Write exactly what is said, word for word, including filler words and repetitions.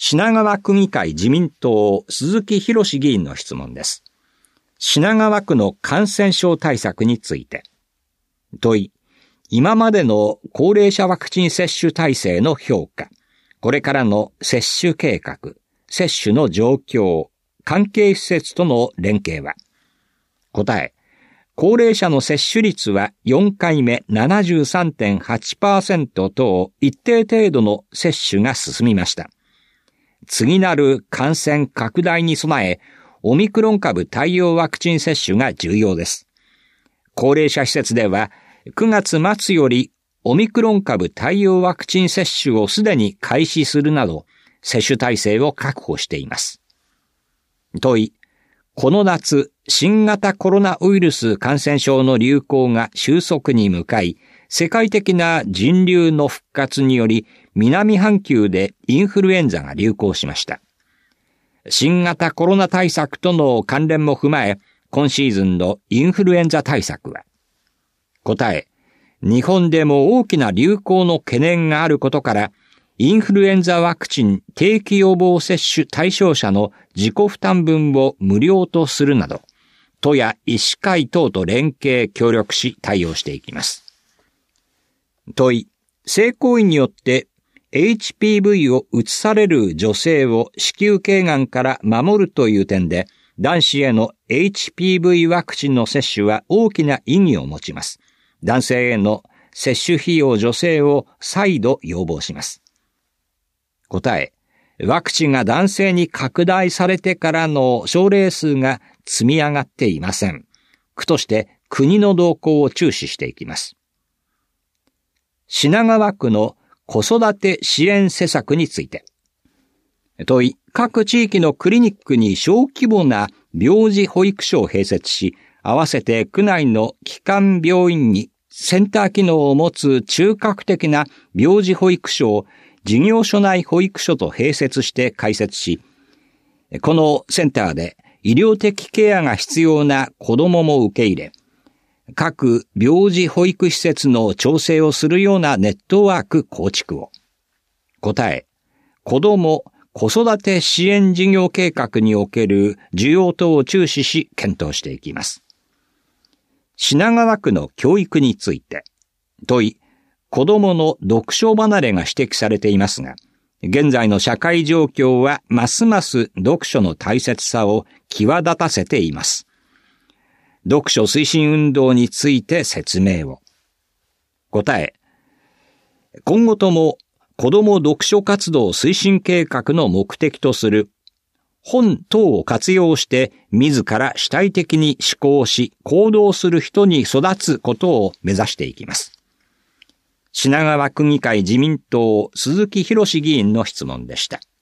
品川区議会自民党鈴木博議員の質問です。品川区の感染症対策について。問い、今までの高齢者ワクチン接種体制の評価、これからの接種計画、接種の状況、関係施設との連携は。答え、高齢者の接種率はよんかいめ ななじゅうさんてんはちパーセント と一定程度の接種が進みました。次なる感染拡大に備え、オミクロン株対応ワクチン接種が重要です。高齢者施設ではくがつ末よりオミクロン株対応ワクチン接種をすでに開始するなど、接種体制を確保しています。問い、この夏、新型コロナウイルス感染症の流行が収束に向かい、世界的な人流の復活により、南半球でインフルエンザが流行しました。新型コロナ対策との関連も踏まえ、今シーズンのインフルエンザ対策は。答え、日本でも大きな流行の懸念があることから、インフルエンザワクチン定期予防接種対象者の自己負担分を無料とするなど、都や医師会等と連携協力し対応していきます。問い、性行為によって エイチピーブイ を移される女性を子宮頸がんから守るという点で、男子への エイチピーブイ ワクチンの接種は大きな意義を持ちます。男性への接種費用助成を再度要望します。答え、ワクチンが男性に拡大されてからの症例数が積み上がっていません。区として国の動向を注視していきます。品川区の子育て支援施策について。問い、各地域のクリニックに小規模な病児保育所を併設し、合わせて区内の基幹病院にセンター機能を持つ中核的な病児保育所を事業所内保育所と併設して開設し、このセンターで医療的ケアが必要な子どもも受け入れ、各病児保育施設の調整をするようなネットワーク構築を。答え、子ども・子育て支援事業計画における需要等を注視し検討していきます。品川区の教育について。問い、子どもの読書離れが指摘されていますが、現在の社会状況はますます読書の大切さを際立たせています。読書推進運動について説明を。答え、今後とも子ども読書活動推進計画の目的とする本等を活用して自ら主体的に思考し行動する人に育つことを目指していきます。品川区議会自民党鈴木博議員の質問でした。